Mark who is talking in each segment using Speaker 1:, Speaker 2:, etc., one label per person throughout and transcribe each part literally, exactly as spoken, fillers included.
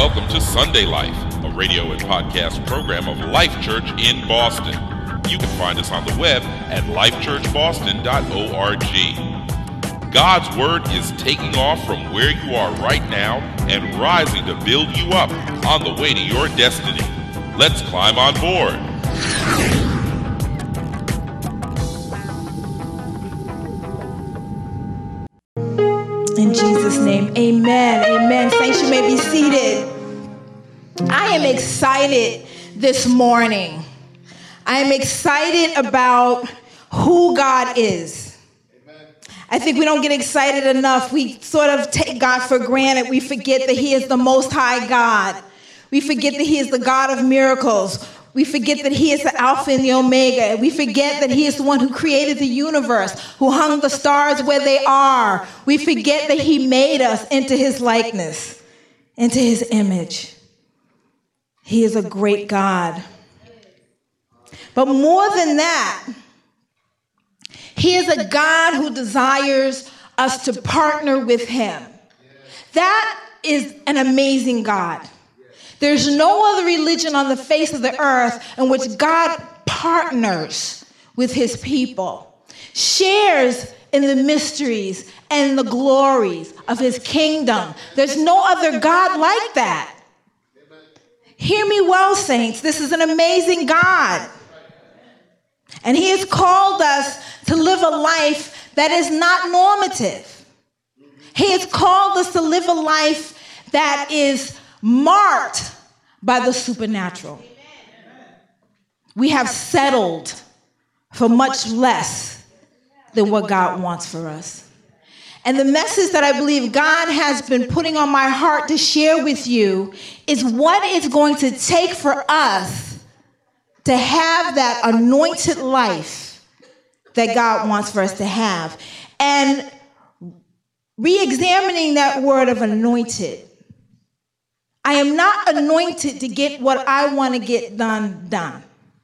Speaker 1: Welcome to Sunday Life, a radio and podcast program of Life Church in Boston. You can find us on the web at life church boston dot org. God's Word is taking off from where you are right now and rising to build you up on the way to your destiny. Let's climb on board.
Speaker 2: In Jesus' name, amen, amen. Saints, you may be seated. I am excited this morning. I am excited about who God is. Amen. I think we don't get excited enough. We sort of take God for granted. We forget that He is the Most High God. We forget that He is the God of miracles. We forget that He is the Alpha and the Omega. We forget that He is the one who created the universe, who hung the stars where they are. We forget that He made us into His likeness, into His image. He is a great God. But more than that, He is a God who desires us to partner with Him. That is an amazing God. There's no other religion on the face of the earth in which God partners with His people, shares in the mysteries and the glories of His kingdom. There's no other God like that. Hear me well, saints. This is an amazing God. And He has called us to live a life that is not normative. He has called us to live a life that is marked by the supernatural. We have settled for much less than what God wants for us. And the message that I believe God has been putting on my heart to share with you is what it's going to take for us to have that anointed life that God wants for us to have. And re-examining that word of anointed, I am not anointed to get what I want to get done, done.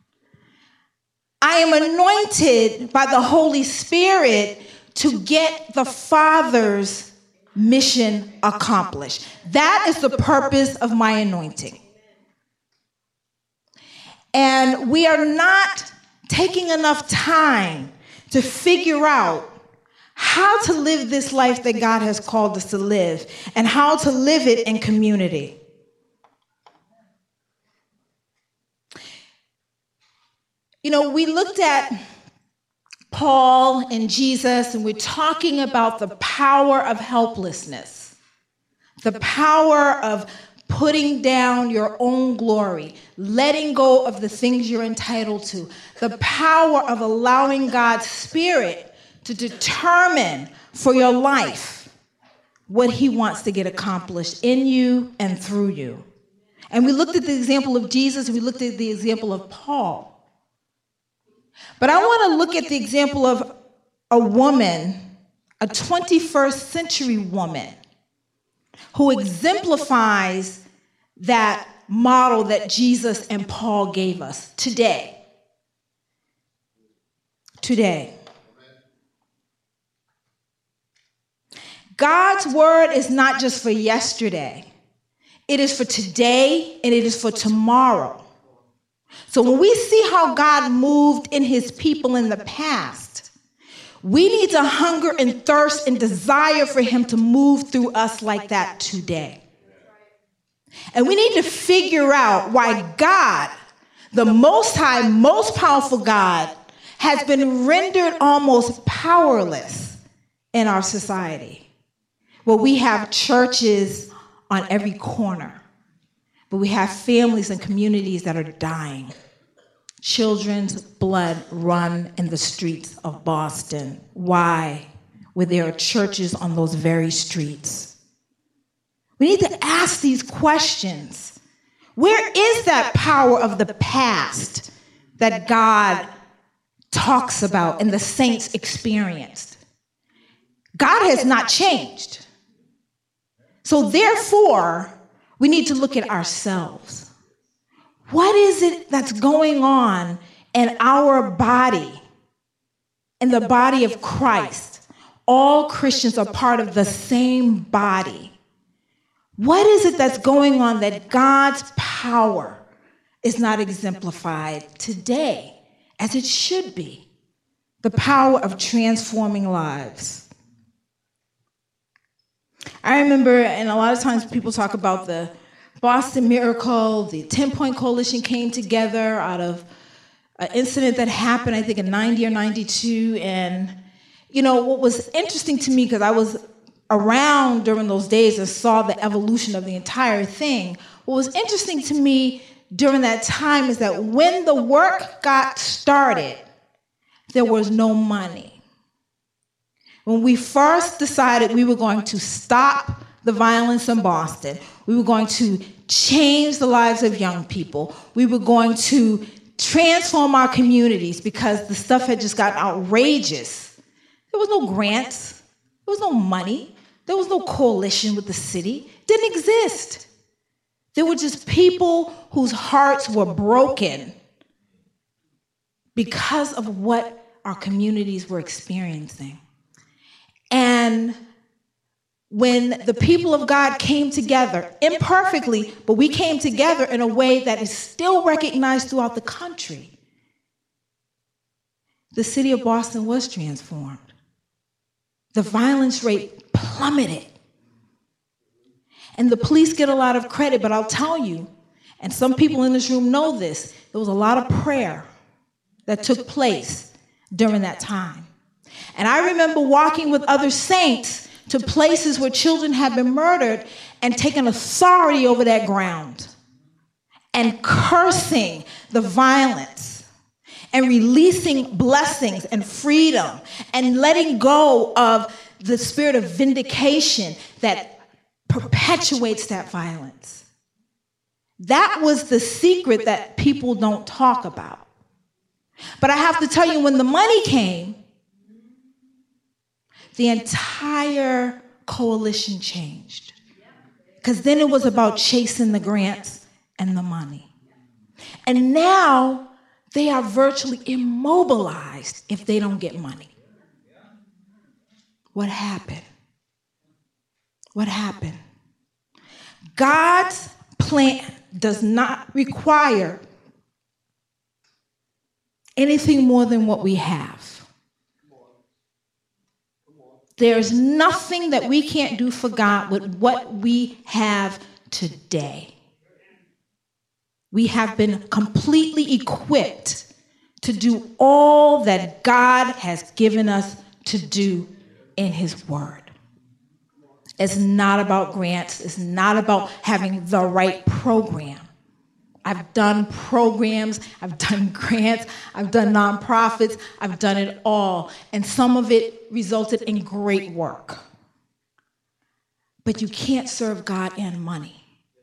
Speaker 2: I am anointed by the Holy Spirit to get the Father's mission accomplished. That is the purpose of my anointing. And we are not taking enough time to figure out how to live this life that God has called us to live and how to live it in community. You know, we looked at Paul and Jesus, and we're talking about the power of helplessness, the power of putting down your own glory, letting go of the things you're entitled to, the power of allowing God's Spirit to determine for your life what He wants to get accomplished in you and through you. And we looked at the example of Jesus, we looked at the example of Paul. But I want to look at the example of a woman, a twenty-first century woman, who exemplifies that model that Jesus and Paul gave us today. Today. God's word is not just for yesterday. It is for today and it is for tomorrow. So when we see how God moved in His people in the past, we need to hunger and thirst and desire for Him to move through us like that today. And we need to figure out why God, the Most High, most powerful God, has been rendered almost powerless in our society. Well, we have churches on every corner, but we have families and communities that are dying. Children's blood run in the streets of Boston. Why? Where there are churches on those very streets. We need to ask these questions. Where is that power of the past that God talks about and the saints experienced? God has not changed. So therefore, we need to look at ourselves. What is it that's going on in our body, in the body of Christ? All Christians are part of the same body. What is it that's going on that God's power is not exemplified today as it should be? The power of transforming lives. I remember, and a lot of times people talk about the Boston Miracle. The ten-Point Coalition came together out of an incident that happened, I think, in ninety or ninety-two. And, you know, what was interesting to me, because I was around during those days and saw the evolution of the entire thing, what was interesting to me during that time is that when the work got started, there was no money. When we first decided we were going to stop the violence in Boston, we were going to change the lives of young people, we were going to transform our communities because the stuff had just gotten outrageous. There was no grants, there was no money, there was no coalition with the city, it didn't exist. There were just people whose hearts were broken because of what our communities were experiencing. And when the people of God came together, imperfectly, but we came together in a way that is still recognized throughout the country, the city of Boston was transformed. The violence rate plummeted. And the police get a lot of credit, but I'll tell you, and some people in this room know this, there was a lot of prayer that took place during that time. And I remember walking with other saints to places where children had been murdered and taking authority over that ground and cursing the violence and releasing blessings and freedom and letting go of the spirit of vindication that perpetuates that violence. That was the secret that people don't talk about. But I have to tell you, when the money came, the entire coalition changed. Because then it was about chasing the grants and the money. And now they are virtually immobilized if they don't get money. What happened? What happened? God's plan does not require anything more than what we have. There's nothing that we can't do for God with what we have today. We have been completely equipped to do all that God has given us to do in His Word. It's not about grants. It's not about having the right program. I've done programs, I've done grants, I've done nonprofits, I've done it all. And some of it resulted in great work. But you can't serve God and money.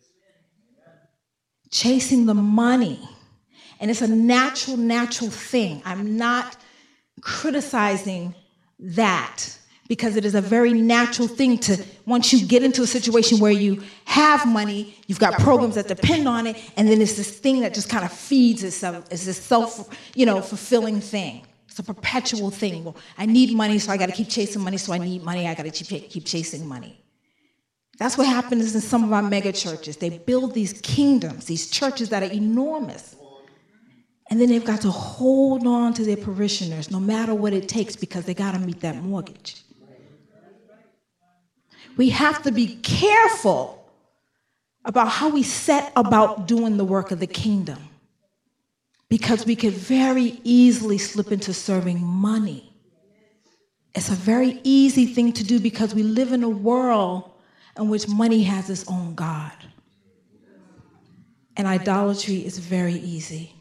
Speaker 2: Chasing the money. And it's a natural, natural thing. I'm not criticizing that, because it is a very natural thing to, once you get into a situation where you have money, you've got programs that depend on it, and then it's this thing that just kind of feeds itself. It's this self, you know, fulfilling thing. It's a perpetual thing. Well, I need money, so I got to keep chasing money, so I need money, I got to keep, keep chasing money. That's what happens in some of our mega churches. They build these kingdoms, these churches that are enormous. And then they've got to hold on to their parishioners no matter what it takes, because they got to meet that mortgage. We have to be careful about how we set about doing the work of the kingdom, because we could very easily slip into serving money. It's a very easy thing to do because we live in a world in which money has its own God. And idolatry is very easy.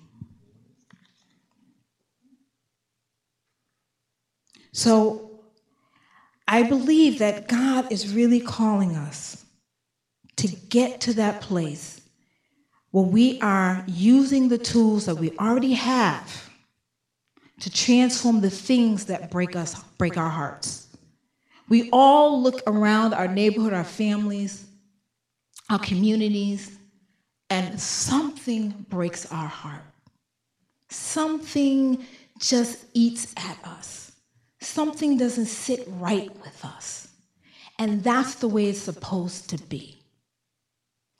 Speaker 2: So I believe that God is really calling us to get to that place where we are using the tools that we already have to transform the things that break us, break our hearts. We all look around our neighborhood, our families, our communities, and something breaks our heart. Something just eats at us. Something doesn't sit right with us. And that's the way it's supposed to be.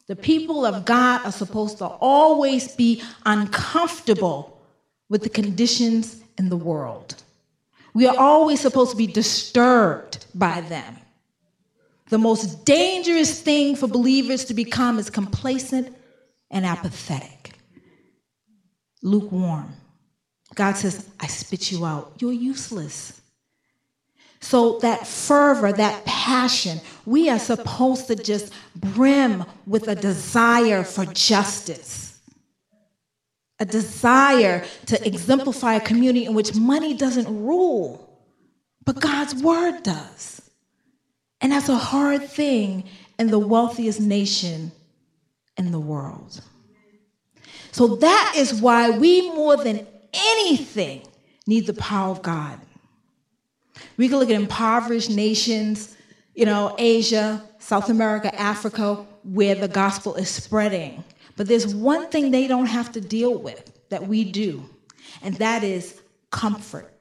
Speaker 2: The people of God are supposed to always be uncomfortable with the conditions in the world. We are always supposed to be disturbed by them. The most dangerous thing for believers to become is complacent and apathetic, lukewarm. God says, I spit you out. You're useless. So that fervor, that passion, we are supposed to just brim with a desire for justice, a desire to exemplify a community in which money doesn't rule, but God's word does. And that's a hard thing in the wealthiest nation in the world. So that is why we more than anything need the power of God. We can look at impoverished nations, you know, Asia, South America, Africa, where the gospel is spreading. But there's one thing they don't have to deal with that we do, and that is comfort.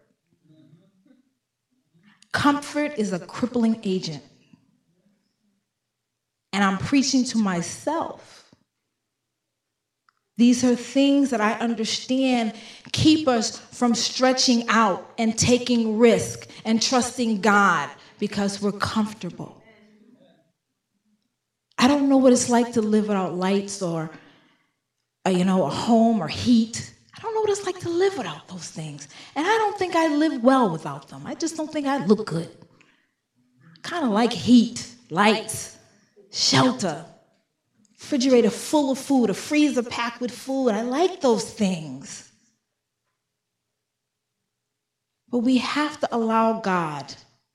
Speaker 2: Comfort is a crippling agent. And I'm preaching to myself. These are things that I understand keep us from stretching out and taking risk and trusting God because we're comfortable. I don't know what it's like to live without lights or, a, you know, a home or heat. I don't know what it's like to live without those things. And I don't think I live well without them. I just don't think I look good. Kind of like heat, lights, shelter, refrigerator full of food, a freezer packed with food. I like those things. But we have to allow God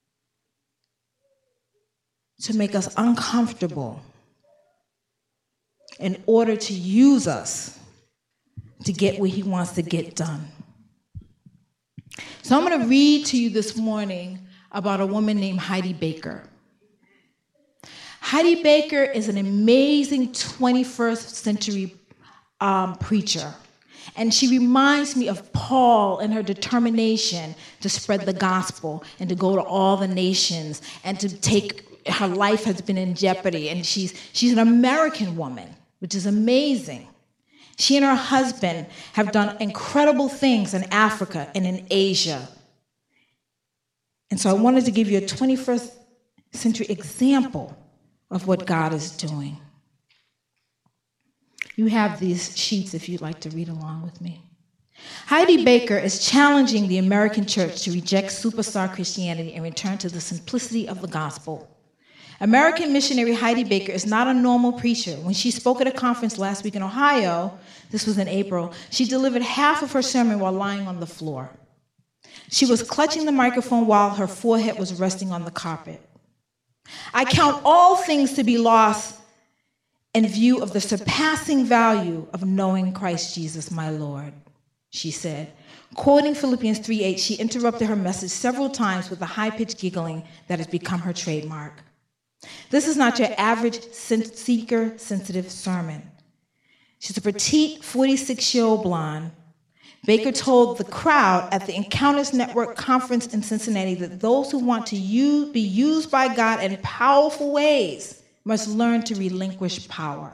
Speaker 2: to make us uncomfortable in order to use us to get what he wants to get done. So I'm going to read to you this morning about a woman named Heidi Baker. Heidi Baker is an amazing twenty-first century um, preacher. And she reminds me of Paul and her determination to spread the gospel and to go to all the nations and to take, her life has been in jeopardy. And she's, she's an American woman, which is amazing. She and her husband have done incredible things in Africa and in Asia. And so I wanted to give you a twenty-first century example of what God is doing. You have these sheets if you'd like to read along with me. Heidi Baker is challenging the American church to reject superstar Christianity and return to the simplicity of the gospel. American missionary Heidi Baker is not a normal preacher. When she spoke at a conference last week in Ohio, this was in April, she delivered half of her sermon while lying on the floor. She was clutching the microphone while her forehead was resting on the carpet. I count all things to be lost in view of the surpassing value of knowing Christ Jesus, my Lord, she said. Quoting Philippians three eight, she interrupted her message several times with the high-pitched giggling that has become her trademark. This is not your average seeker-sensitive sermon. She's a petite forty-six-year-old blonde. Baker told the crowd at the Encounters Network conference in Cincinnati that those who want to use, be used by God in powerful ways must learn to relinquish power.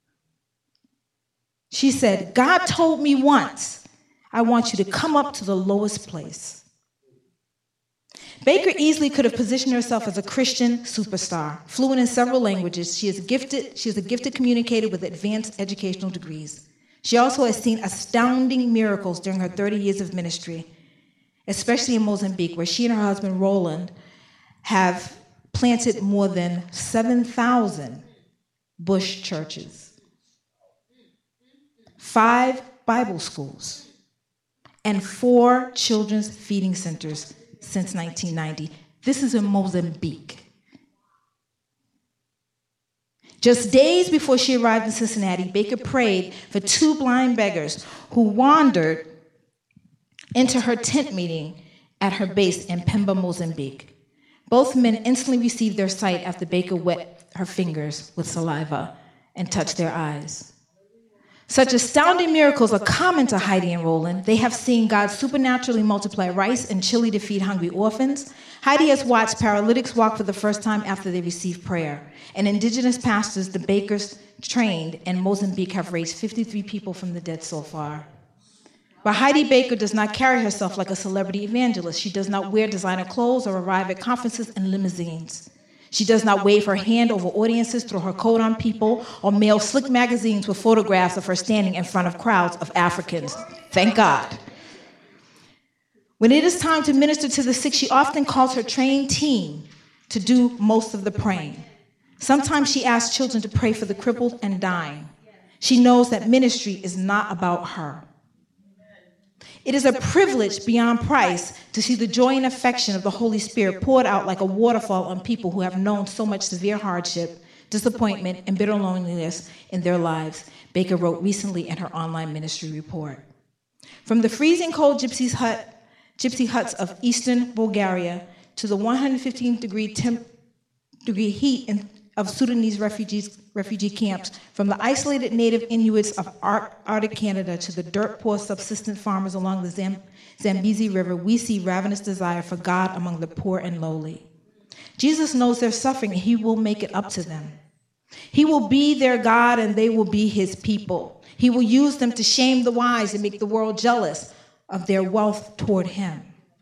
Speaker 2: She said, God told me once, I want you to come up to the lowest place. Baker easily could have positioned herself as a Christian superstar. Fluent in several languages, she is gifted, she is a gifted communicator with advanced educational degrees. She also has seen astounding miracles during her thirty years of ministry, especially in Mozambique, where she and her husband, Roland, have planted more than seven thousand bush churches, five Bible schools, and four children's feeding centers since nineteen ninety. This is in Mozambique. Just days before she arrived in Cincinnati, Baker prayed for two blind beggars who wandered into her tent meeting at her base in Pemba, Mozambique. Both men instantly received their sight after Baker wet her fingers with saliva and touched their eyes. Such astounding miracles are common to Heidi and Roland. They have seen God supernaturally multiply rice and chili to feed hungry orphans. Heidi has watched paralytics walk for the first time after they received prayer. And indigenous pastors, the Bakers trained in Mozambique, have raised fifty-three people from the dead so far. But Heidi Baker does not carry herself like a celebrity evangelist. She does not wear designer clothes or arrive at conferences in limousines. She does not wave her hand over audiences, throw her coat on people, or mail slick magazines with photographs of her standing in front of crowds of Africans. Thank God. When it is time to minister to the sick, she often calls her trained team to do most of the praying. Sometimes she asks children to pray for the crippled and dying. She knows that ministry is not about her. It is a privilege beyond price to see the joy and affection of the Holy Spirit poured out like a waterfall on people who have known so much severe hardship, disappointment, and bitter loneliness in their lives, Baker wrote recently in her online ministry report. From the freezing cold gypsies hut, gypsy huts of eastern Bulgaria to the one hundred fifteen degree, temp, degree heat in, of Sudanese refugees, refugee camps, from the isolated native Inuits of Arctic Canada to the dirt-poor subsistence farmers along the Zam- Zambezi River, we see ravenous desire for God among the poor and lowly. Jesus knows their suffering, and he will make it up to them. He will be their God, and they will be his people. He will use them to shame the wise and make the world jealous of their wealth toward him.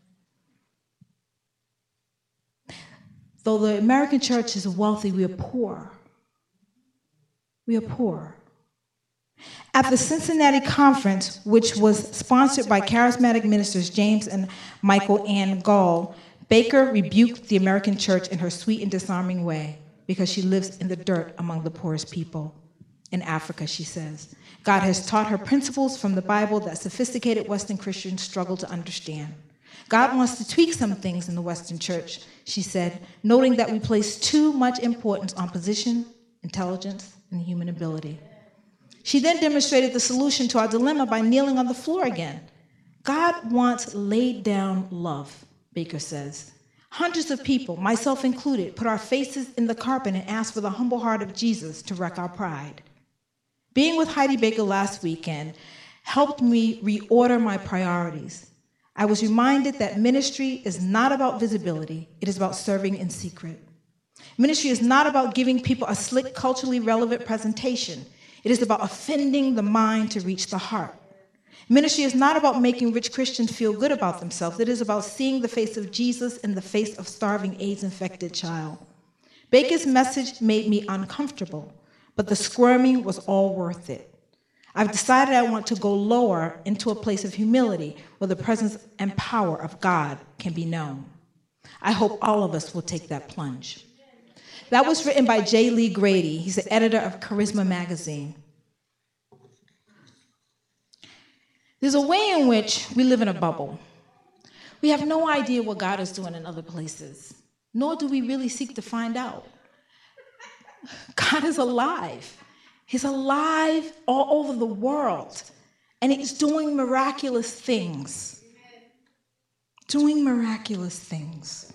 Speaker 2: Though the American church is wealthy, we are poor. We are poor. At the Cincinnati conference, which was sponsored by charismatic ministers James and Michael Ann Gall, Baker rebuked the American church in her sweet and disarming way because she lives in the dirt among the poorest people. In Africa, she says. God has taught her principles from the Bible that sophisticated Western Christians struggle to understand. God wants to tweak some things in the Western church, she said, noting that we place too much importance on position, intelligence, and human ability. She then demonstrated the solution to our dilemma by kneeling on the floor again. God wants laid down love, Baker says. Hundreds of people, myself included, put our faces in the carpet and asked for the humble heart of Jesus to wreck our pride. Being with Heidi Baker last weekend helped me reorder my priorities. I was reminded that ministry is not about visibility, it is about serving in secret. Ministry is not about giving people a slick, culturally relevant presentation. It is about offending the mind to reach the heart. Ministry is not about making rich Christians feel good about themselves. It is about seeing the face of Jesus in the face of starving AIDS-infected child. Baker's message made me uncomfortable, but the squirming was all worth it. I've decided I want to go lower into a place of humility where the presence and power of God can be known. I hope all of us will take that plunge. That was written by J. Lee Grady. He's the editor of Charisma magazine. There's a way in which we live in a bubble. We have no idea what God is doing in other places, nor do we really seek to find out. God is alive. He's alive all over the world, and he's doing miraculous things. Doing miraculous things.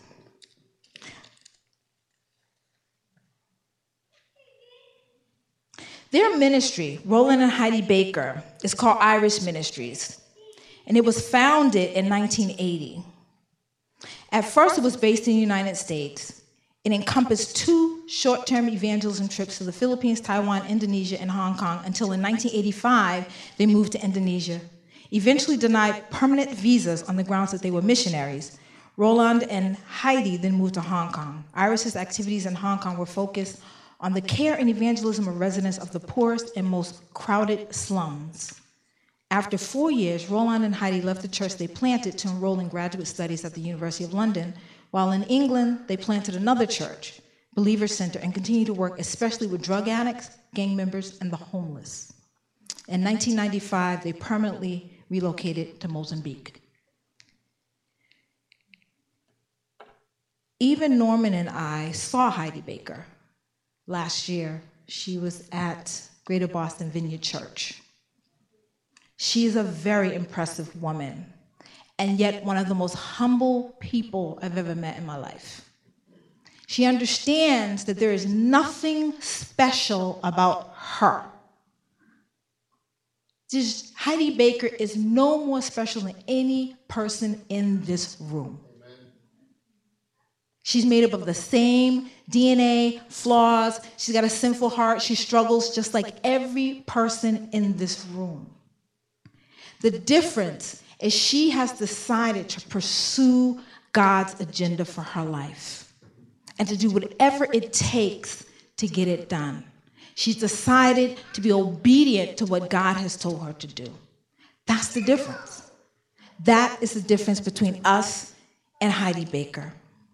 Speaker 2: Their ministry, Roland and Heidi Baker, is called Irish Ministries, and it was founded in nineteen eighty. At first, it was based in the United States. It encompassed two short-term evangelism trips to the Philippines, Taiwan, Indonesia, and Hong Kong until in nineteen eighty-five, they moved to Indonesia. Eventually denied permanent visas on the grounds that they were missionaries. Roland and Heidi then moved to Hong Kong. Iris's activities in Hong Kong were focused on the care and evangelism of residents of the poorest and most crowded slums. After four years, Roland and Heidi left the church they planted to enroll in graduate studies at the University of London, while in England, they planted another church, Believer Center, and continued to work especially with drug addicts, gang members, and the homeless. In nineteen ninety-five, they permanently relocated to Mozambique. Even Norman and I saw Heidi Baker last year. She was at Greater Boston Vineyard Church. She is a very impressive woman, and yet one of the most humble people I've ever met in my life. She understands that there is nothing special about her. Just, Heidi Baker is no more special than any person in this room. She's made up of the same D N A, flaws. She's got a sinful heart. She struggles just like every person in this room. The difference is she has decided to pursue God's agenda for her life and to do whatever it takes to get it done. She's decided to be obedient to what God has told her to do. That's the difference. That is the difference between us and Heidi Baker.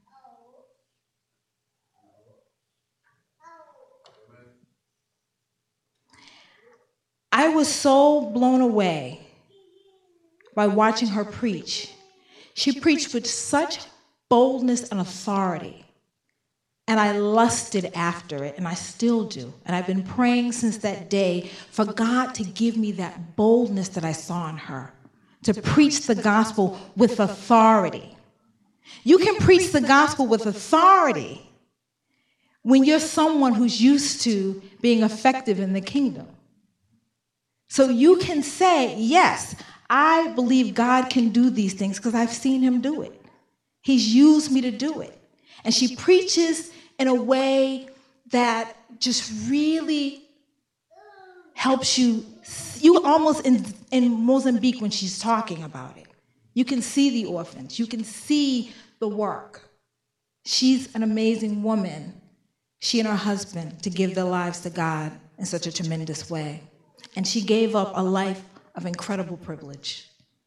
Speaker 2: I was so blown away by watching her preach. She preached with such boldness and authority, and I lusted after it, and I still do. And I've been praying since that day for God to give me that boldness that I saw in her, to preach the gospel with authority. You can preach the gospel with authority when you're someone who's used to being effective in the kingdom. So you can say, yes, I believe God can do these things because I've seen him do it. He's used me to do it. And she preaches in a way that just really helps you. You almost in, in Mozambique when she's talking about it. You can see the orphans. You can see the work. She's an amazing woman, she and her husband, to give their lives to God in such a tremendous way. And she gave up a life of incredible privilege.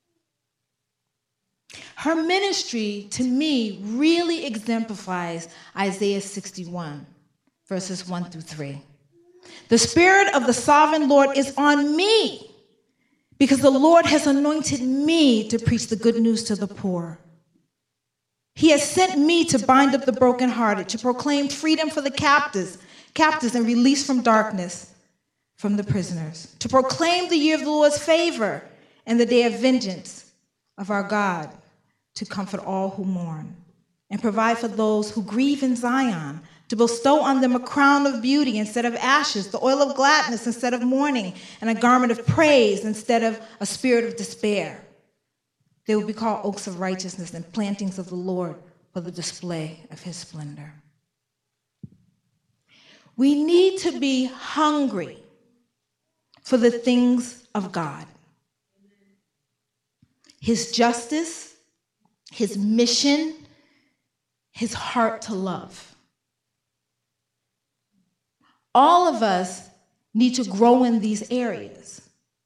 Speaker 2: Her ministry, to me, really exemplifies Isaiah sixty-one, verses one through three. The Spirit of the Sovereign Lord is on me, because the Lord has anointed me to preach the good news to the poor. He has sent me to bind up the brokenhearted, to proclaim freedom for the captives, captives and release from darkness from the prisoners, to proclaim the year of the Lord's favor and the day of vengeance of our God, to comfort all who mourn and provide for those who grieve in Zion, to bestow on them a crown of beauty instead of ashes, the oil of gladness instead of mourning, and a garment of praise instead of a spirit of despair. They will be called oaks of righteousness and plantings of the Lord for the display of his splendor. We need to be hungry for the things of God. His justice, his mission, his heart to love. All of us need to grow in these areas.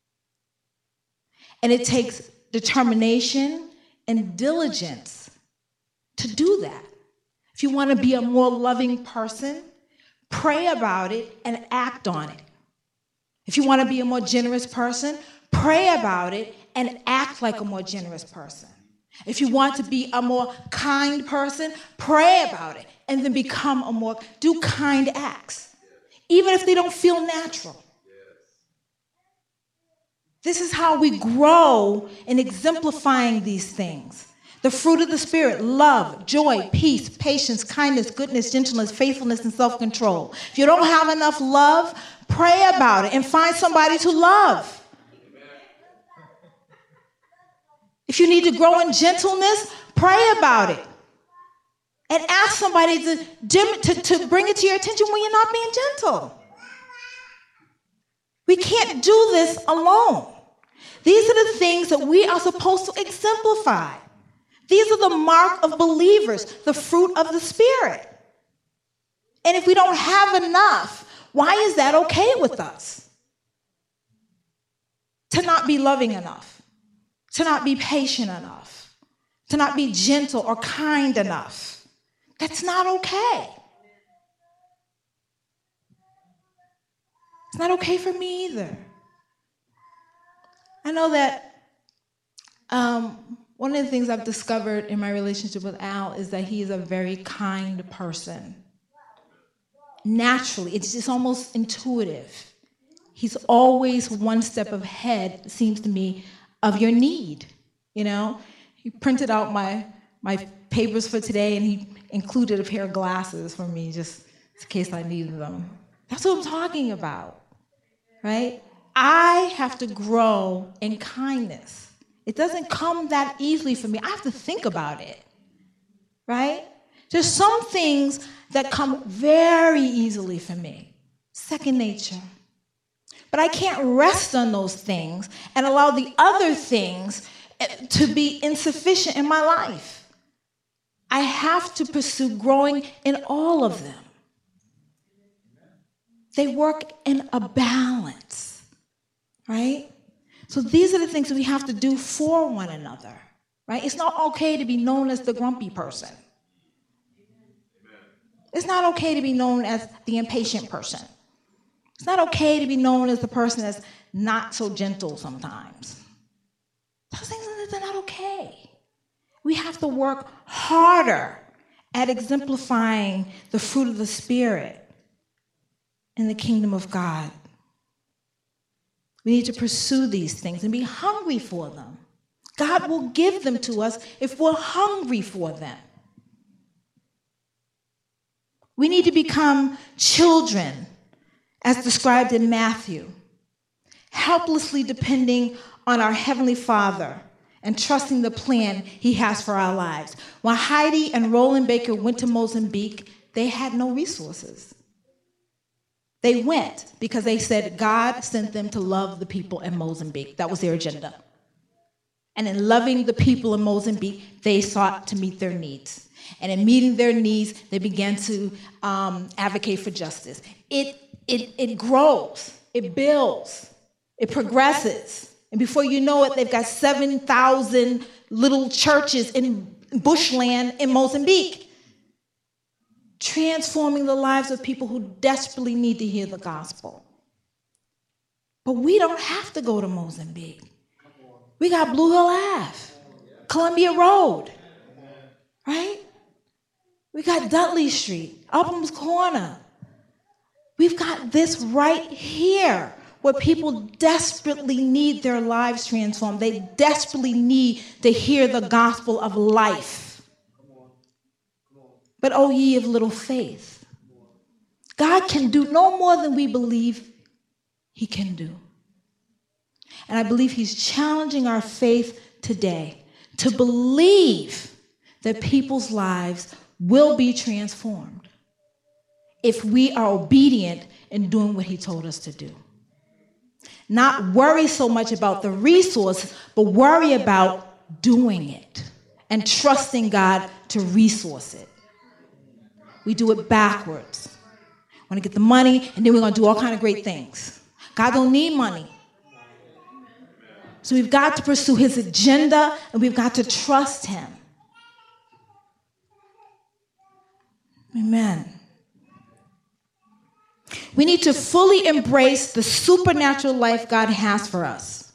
Speaker 2: And it takes determination and diligence to do that. If you want to be a more loving person, pray about it and act on it. If you want to be a more generous person, pray about it and act like a more generous person. If you want to be a more kind person, pray about it and then become a more, do kind acts, even if they don't feel natural. This is how we grow in exemplifying these things. The fruit of the Spirit: love, joy, peace, patience, kindness, goodness, gentleness, faithfulness, and self-control. If you don't have enough love, pray about it and find somebody to love. If you need to grow in gentleness, pray about it. And ask somebody to, to, to bring it to your attention when you're not being gentle. We can't do this alone. These are the things that we are supposed to exemplify. These are the mark of believers, the fruit of the Spirit. And if we don't have enough, why is that okay with us? To not be loving enough, to not be patient enough, to not be gentle or kind enough. That's not okay. It's not okay for me either. I know that um, one of the things I've discovered in my relationship with Al is that he is a very kind person. Naturally, it's just almost intuitive. He's always one step ahead, it seems to me, of your need. You know, he printed out my my papers for today, and he included a pair of glasses for me just in case I needed them. That's what I'm talking about, right? I have to grow in kindness. It doesn't come that easily for me. I have to think about it, right? There's some things that come very easily for me, second nature. But I can't rest on those things and allow the other things to be insufficient in my life. I have to pursue growing in all of them. They work in a balance, right? So these are the things that we have to do for one another, right? It's not okay to be known as the grumpy person. It's not okay to be known as the impatient person. It's not okay to be known as the person that's not so gentle sometimes. Those things are not okay. We have to work harder at exemplifying the fruit of the Spirit in the kingdom of God. We need to pursue these things and be hungry for them. God will give them to us if we're hungry for them. We need to become children, as described in Matthew, helplessly depending on our Heavenly Father and trusting the plan He has for our lives. When Heidi and Roland Baker went to Mozambique, they had no resources. They went because they said God sent them to love the people in Mozambique. That was their agenda. And in loving the people in Mozambique, they sought to meet their needs. And in meeting their needs, they began to um, advocate for justice. It, it, it grows, it builds, it progresses. And before you know it, they've got seven thousand little churches in bushland in Mozambique, transforming the lives of people who desperately need to hear the gospel. But we don't have to go to Mozambique. We got Blue Hill Avenue, Columbia Road, right? We got Dudley Street, Upham's Corner. We've got this right here where people desperately need their lives transformed. They desperately need to hear the gospel of life. But O ye of little faith, God can do no more than we believe He can do. And I believe He's challenging our faith today to believe that people's lives will be transformed if we are obedient in doing what He told us to do. Not worry so much about the resource, but worry about doing it and trusting God to resource it. We do it backwards. We want to get the money, and then we're going to do all kinds of great things. God don't need money. So we've got to pursue His agenda, and we've got to trust Him. Amen. We need to fully embrace the supernatural life God has for us.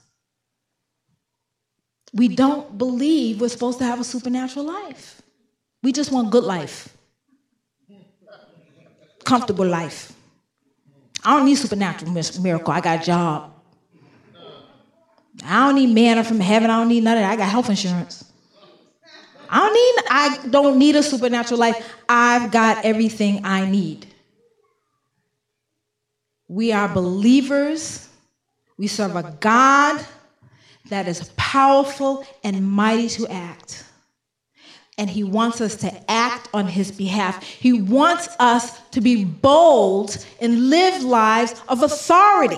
Speaker 2: We don't believe we're supposed to have a supernatural life. We just want good life. Comfortable life. I don't need supernatural miracle. I got a job. I don't need manna from heaven. I don't need none of that. I got health insurance. I don't need, I don't need a supernatural life. I've got everything I need. We are believers. We serve a God that is powerful and mighty to act. And He wants us to act on His behalf. He wants us to be bold and live lives of authority.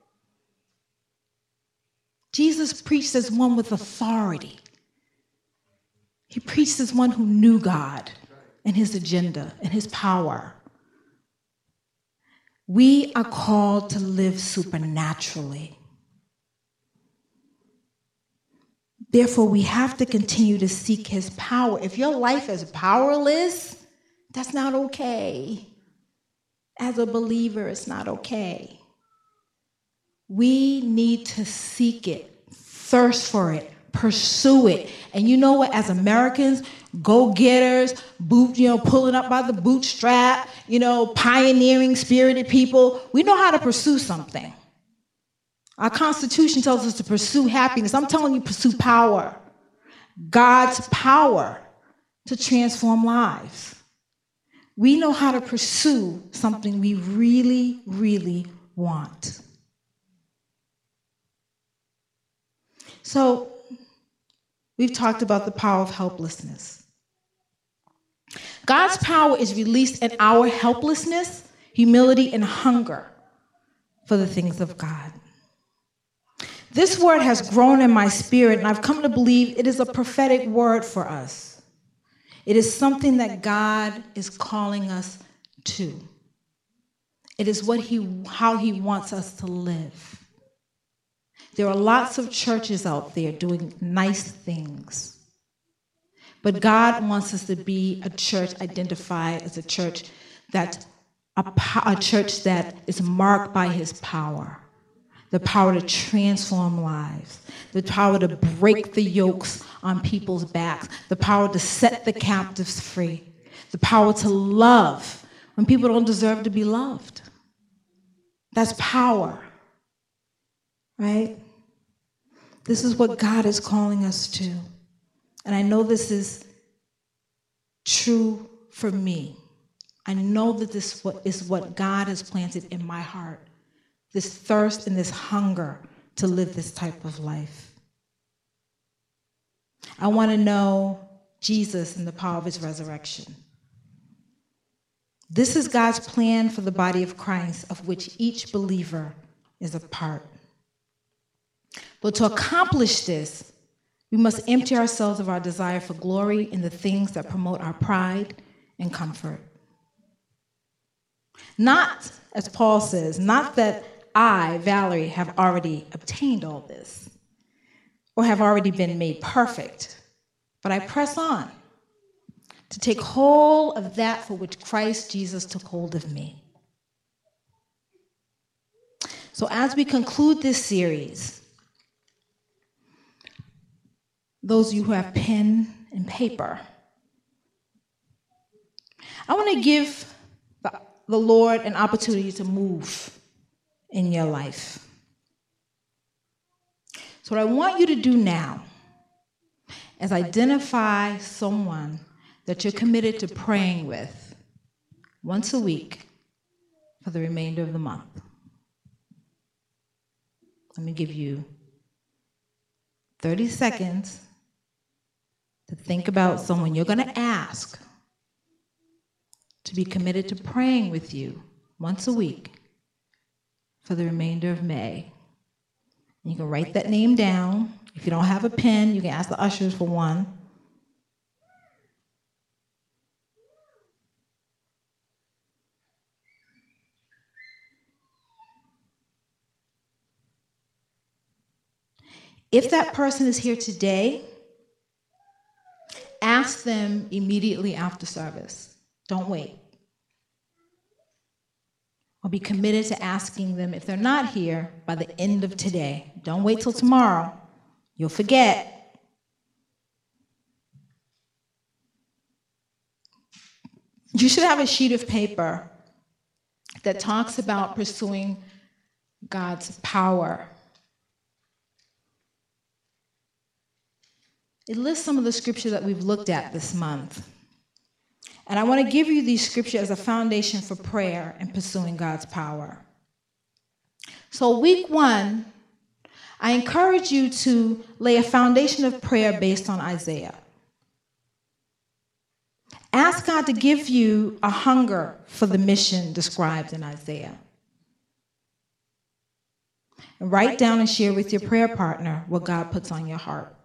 Speaker 2: Jesus preached as one with authority. He preached as one who knew God and His agenda and His power. We are called to live supernaturally. Therefore, we have to continue to seek His power. If your life is powerless, that's not okay. As a believer, it's not okay. We need to seek it, thirst for it, pursue it. And you know what? As Americans, go-getters, boot, you know, pulling up by the bootstrap, you know, pioneering, spirited people, we know how to pursue something. Our Constitution tells us to pursue happiness. I'm telling you, pursue power. God's power to transform lives. We know how to pursue something we really, really want. So we've talked about the power of helplessness. God's power is released in our helplessness, humility, and hunger for the things of God. This word has grown in my spirit, and I've come to believe it is a prophetic word for us. It is something that God is calling us to. It is what he, how he wants us to live. There are lots of churches out there doing nice things. But God wants us to be a church identified as a church that a, a church that is marked by his power. The power to transform lives. The power to break the yokes on people's backs. The power to set the captives free. The power to love when people don't deserve to be loved. That's power. Right? This is what God is calling us to. And I know this is true for me. I know that this is what God has planted in my heart. This thirst and this hunger to live this type of life. I want to know Jesus and the power of his resurrection. This is God's plan for the body of Christ, of which each believer is a part. But to accomplish this, we must empty ourselves of our desire for glory in the things that promote our pride and comfort. Not, as Paul says, not that I, Valerie, have already obtained all this or have already been made perfect, but I press on to take hold of that for which Christ Jesus took hold of me. So as we conclude this series, those of you who have pen and paper, I want to give the, the Lord an opportunity to move in your life. So what I want you to do now is identify someone that you're committed to praying with once a week for the remainder of the month. Let me give you thirty seconds to think about someone you're going to ask to be committed to praying with you once a week for the remainder of May. You can write that name down. If you don't have a pen, you can ask the ushers for one. If that person is here today, ask them immediately after service. Don't wait. Or be committed to asking them if they're not here by the end of today. Don't wait till tomorrow. You'll forget. You should have a sheet of paper that talks about pursuing God's power. It lists some of the scripture that we've looked at this month. And I want to give you these scriptures as a foundation for prayer and pursuing God's power. So week one, I encourage you to lay a foundation of prayer based on Isaiah. Ask God to give you a hunger for the mission described in Isaiah. And write down and share with your prayer partner what God puts on your heart.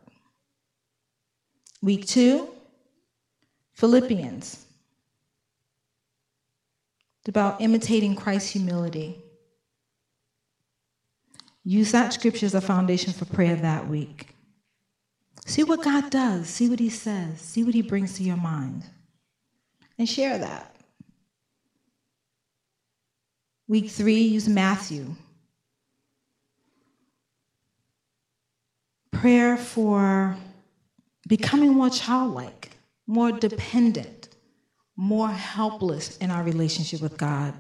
Speaker 2: Week two, Philippians. It's about imitating Christ's humility. Use that scripture as a foundation for prayer that week. See what God does. See what he says. See what he brings to your mind. And share that. Week three, use Matthew. Prayer for becoming more childlike, more dependent, more helpless in our relationship with God.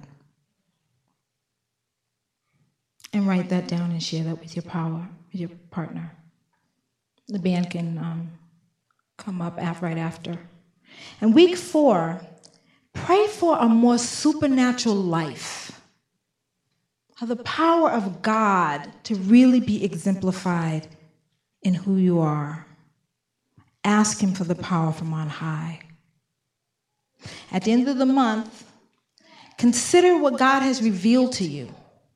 Speaker 2: And write that down and share that with your power, with your partner. The band can um, come up after, right after. And week four, pray for a more supernatural life. For the power of God to really be exemplified in who you are. Ask him for the power from on high. At the end of the month, consider what God has revealed to you.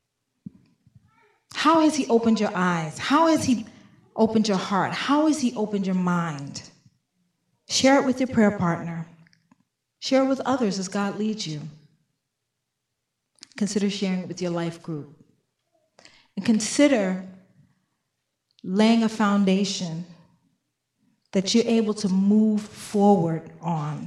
Speaker 2: How has he opened your eyes? How has he opened your heart? How has he opened your mind? Share it with your prayer partner. Share it with others as God leads you. Consider sharing it with your life group. And consider laying a foundation that you're able to move forward on.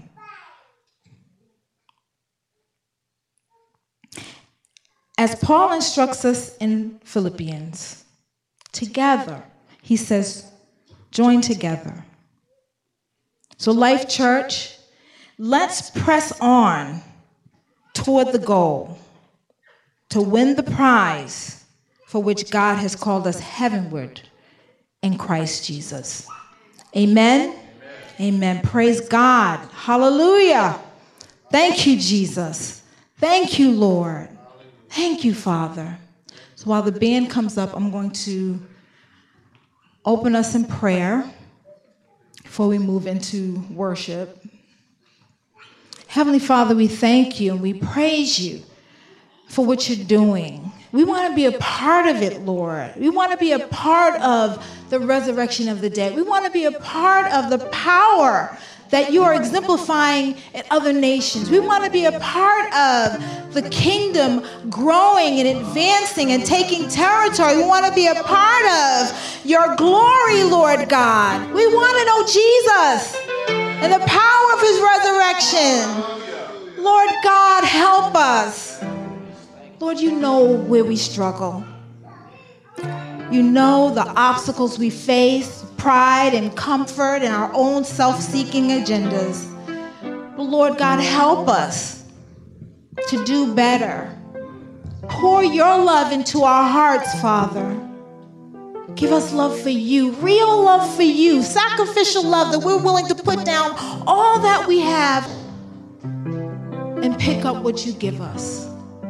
Speaker 2: As Paul instructs us in Philippians, together, he says, join together. So, Life Church, let's press on toward the goal to win the prize for which God has called us heavenward in Christ Jesus. Amen? Amen. Amen. Praise God. Hallelujah. Thank you, Jesus. Thank you, Lord. Thank you, Father. So while the band comes up, I'm going to open us in prayer before we move into worship. Heavenly Father, we thank you and we praise you for what you're doing. We want to be a part of it, Lord. We want to be a part of the resurrection of the dead. We want to be a part of the power that you are exemplifying in other nations. We want to be a part of the kingdom growing and advancing and taking territory. We want to be a part of your glory, Lord God. We want to know Jesus and the power of his resurrection. Lord God, help us. Lord, you know where we struggle. You know the obstacles we face, pride and comfort and our own self-seeking agendas. But Lord God, help us to do better. Pour your love into our hearts, Father. Give us love for you, real love for you, sacrificial love that we're willing to put down all that we have and pick up what you give us.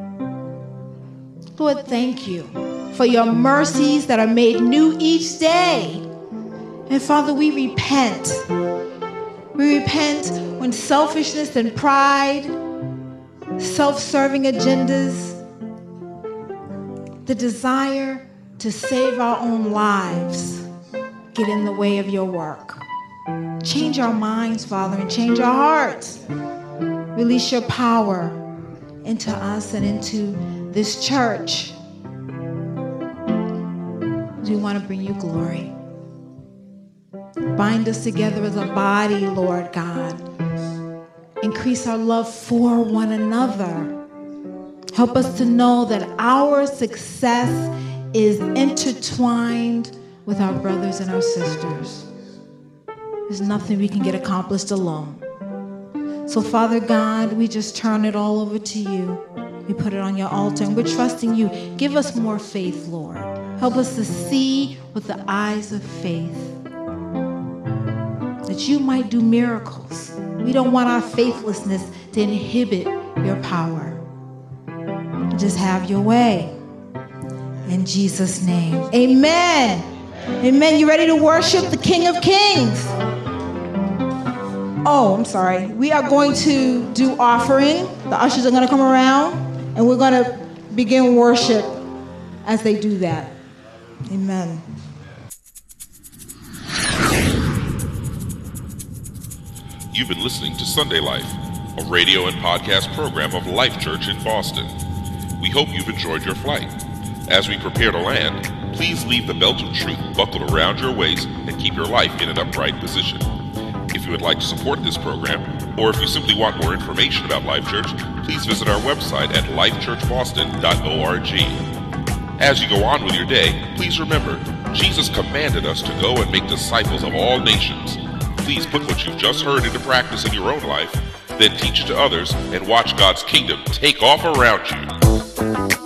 Speaker 2: Lord, thank you for your mercies that are made new each day. And Father, we repent. We repent when selfishness and pride, self-serving agendas, the desire to save our own lives get in the way of your work. Change our minds, Father, and change our hearts. Release your power into us and into this church. We want to bring you glory. Bind us together as a body, Lord God. Increase our love for one another. Help us to know that our success is intertwined with our brothers and our sisters. There's nothing we can get accomplished alone. So, Father God, we just turn it all over to you. We put it on your altar, and we're trusting you. Give us more faith, Lord. Help us to see with the eyes of faith, that you might do miracles. We don't want our faithlessness to inhibit your power. Just have your way. In Jesus' name, amen. Amen. You ready to worship the King of Kings? Oh, I'm sorry. We are going to do offering. The ushers are going to come around, and we're going to begin worship as they do that. Amen.
Speaker 1: You've been listening to Sunday Life, a radio and podcast program of Life Church in Boston. We hope you've enjoyed your flight. As we prepare to land, please leave the belt of truth buckled around your waist and keep your life in an upright position. If you would like to support this program, or if you simply want more information about Life Church, please visit our website at life church boston dot org. As you go on with your day, please remember, Jesus commanded us to go and make disciples of all nations. Please put what you've just heard into practice in your own life, then teach it to others, and watch God's kingdom take off around you.